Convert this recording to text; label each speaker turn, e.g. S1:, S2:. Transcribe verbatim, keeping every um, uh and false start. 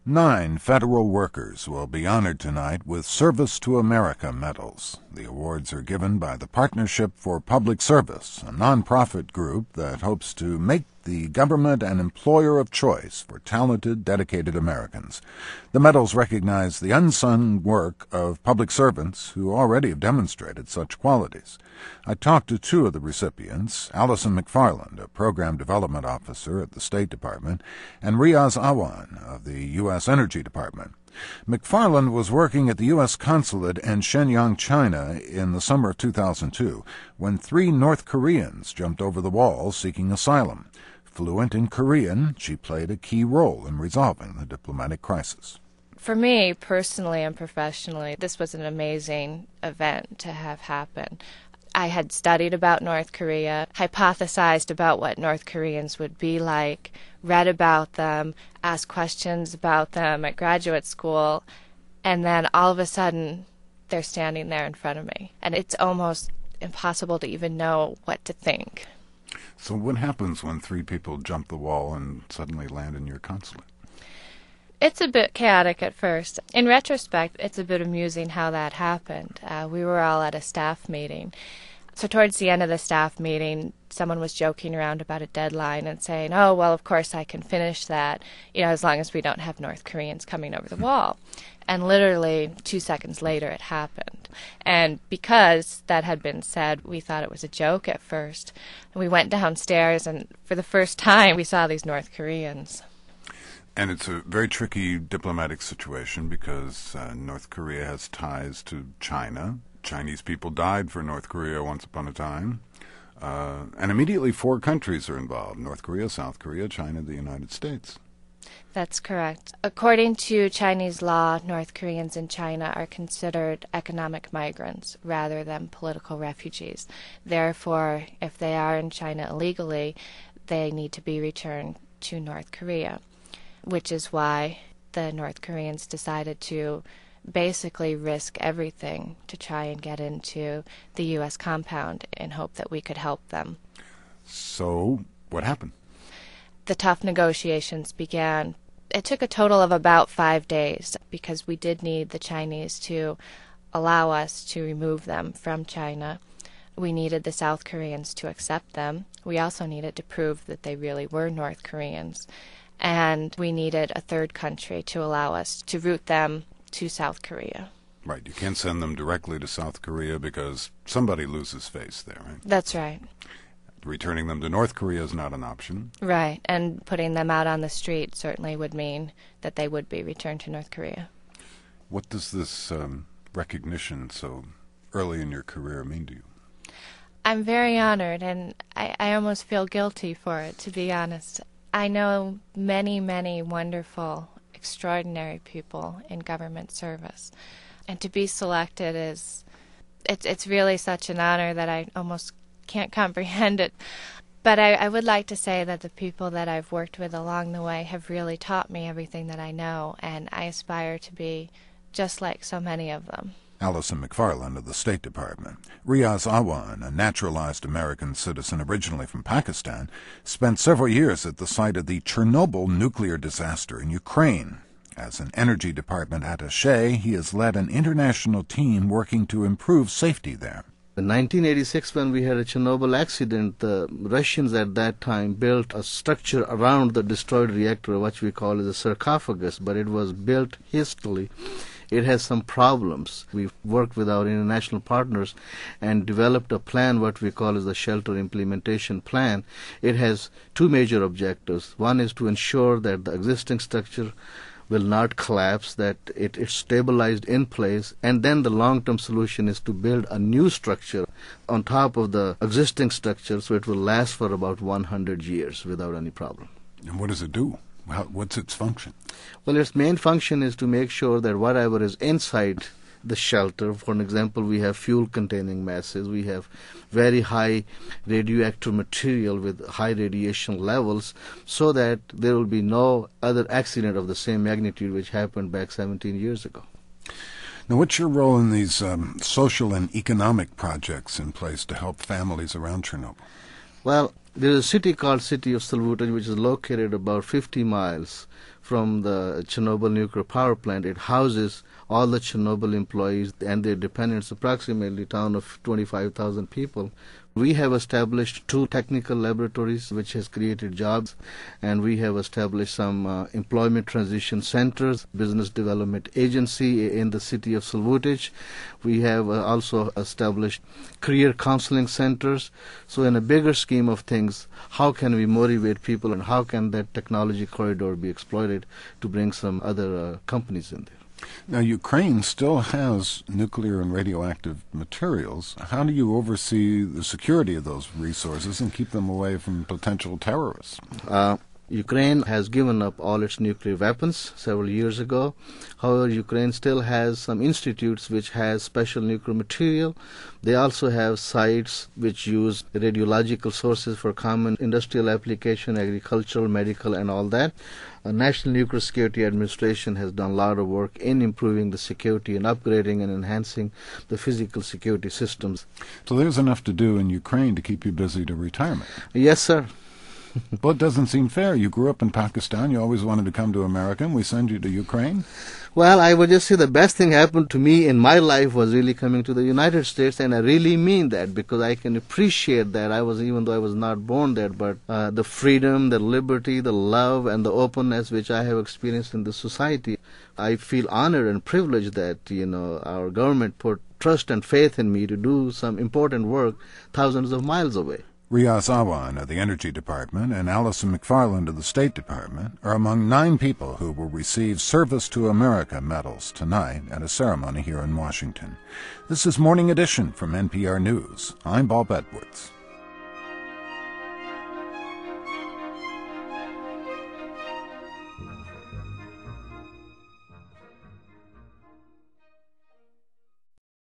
S1: Nine federal workers will be honored tonight with Service to America medals. The awards are given by the Partnership for Public Service, a nonprofit group that hopes to make the government an employer of choice for talented, dedicated Americans. The medals recognize the unsung work of public servants who already have demonstrated such qualities. I talked to two of the recipients, Allison McFarland, a Program Development Officer at the State Department, and Riaz Awan of the U S Energy Department. McFarland was working at the U S Consulate in Shenyang, China in the summer of two thousand two when three North Koreans jumped over the wall seeking asylum. Fluent in Korean, she played a key role in resolving the diplomatic crisis.
S2: For me, personally and professionally, this was an amazing event to have happen. I had studied about North Korea, hypothesized about what North Koreans would be like, read about them, asked questions about them at graduate school, and then all of a sudden they're standing there in front of me. And it's almost impossible to even know what to think.
S1: So what happens when three people jump the wall and suddenly land in your consulate?
S2: It's a bit chaotic at first. In retrospect, it's a bit amusing how that happened. Uh, we were all at a staff meeting. So towards the end of the staff meeting, someone was joking around about a deadline and saying, oh, well, of course I can finish that, you know, as long as we don't have North Koreans coming over the wall. And literally two seconds later it happened. And because that had been said, we thought it was a joke at first. And we went downstairs, and for the first time we saw these North Koreans.
S1: And it's a very tricky diplomatic situation because uh, North Korea has ties to China. Chinese people died for North Korea once upon a time. Uh, and immediately four countries are involved: North Korea, South Korea, China, the United States.
S2: That's correct. According to Chinese law, North Koreans in China are considered economic migrants rather than political refugees. Therefore, if they are in China illegally, they need to be returned to North Korea, which is why the North Koreans decided to basically risk everything to try and get into the U S compound in hope that we could help them.
S1: So, what happened?
S2: The tough negotiations began. It took a total of about five days because we did need the Chinese to allow us to remove them from China. We needed the South Koreans to accept them. We also needed to prove that they really were North Koreans. And we needed a third country to allow us to route them to South Korea.
S1: Right. You can't send them directly to South Korea because somebody loses face there, right?
S2: That's right.
S1: Returning them to North Korea is not an option.
S2: Right. And putting them out on the street certainly would mean that they would be returned to North Korea.
S1: What does this um, recognition so early in your career mean to you?
S2: I'm very honored, and I, I almost feel guilty for it, to be honest. I know many, many wonderful, extraordinary people in government service. And to be selected is, it's it's really such an honor that I almost can't comprehend it. But I, I would like to say that the people that I've worked with along the way have really taught me everything that I know, and I aspire to be just like so many of them.
S1: Allison McFarland of the State Department. Riaz Awan, a naturalized American citizen originally from Pakistan, spent several years at the site of the Chernobyl nuclear disaster in Ukraine. As an Energy Department attaché, he has led an international team working to improve safety there.
S3: In nineteen eighty-six, when we had a Chernobyl accident, the Russians at that time built a structure around the destroyed reactor, which we call as a sarcophagus, but it was built hastily. It has some problems. We've worked with our international partners and developed a plan, what we call as the Shelter Implementation Plan. It has two major objectives. One is to ensure that the existing structure will not collapse, that it is stabilized in place, and then the long-term solution is to build a new structure on top of the existing structure so it will last for about one hundred years without any problem.
S1: And what does it do? How, what's its function?
S3: Well, its main function is to make sure that whatever is inside the shelter, for an example, we have fuel-containing masses, we have very high radioactive material with high radiation levels, so that there will be no other accident of the same magnitude which happened back seventeen years ago.
S1: Now, what's your role in these um, social and economic projects in place to help families around Chernobyl?
S3: Well, there is a city called City of Salvuta, which is located about fifty miles from the Chernobyl nuclear power plant. It houses all the Chernobyl employees and their dependents, approximately a town of twenty-five thousand people. We have established two technical laboratories which has created jobs, and we have established some uh, employment transition centers, business development agency in the city of Suljovicic. We have uh, also established career counseling centers. So in a bigger scheme of things, how can we motivate people and how can that technology corridor be exploited to bring some other uh, companies in there?
S1: Now, Ukraine still has nuclear and radioactive materials. How do you oversee the security of those resources and keep them away from potential terrorists?
S3: Uh, Ukraine has given up all its nuclear weapons several years ago. However, Ukraine still has some institutes which has special nuclear material. They also have sites which use radiological sources for common industrial application, agricultural, medical, and all that. The National Nuclear Security Administration has done a lot of work in improving the security and upgrading and enhancing the physical security systems.
S1: So there's enough to do in Ukraine to keep you busy to retirement.
S3: Yes, sir.
S1: Well, it doesn't seem fair. You grew up in Pakistan. You always wanted to come to America, and we send you to Ukraine.
S3: Well, I would just say the best thing happened to me in my life was really coming to the United States, and I really mean that because I can appreciate that. I was, even though I was not born there, but uh, the freedom, the liberty, the love, and the openness which I have experienced in this society, I feel honored and privileged that, you know, our government put trust and faith in me to do some important work thousands of miles away.
S1: Riaz Awan of the Energy Department and Allison McFarland of the State Department are among nine people who will receive Service to America medals tonight at a ceremony here in Washington. This is Morning Edition from N P R News. I'm Bob Edwards.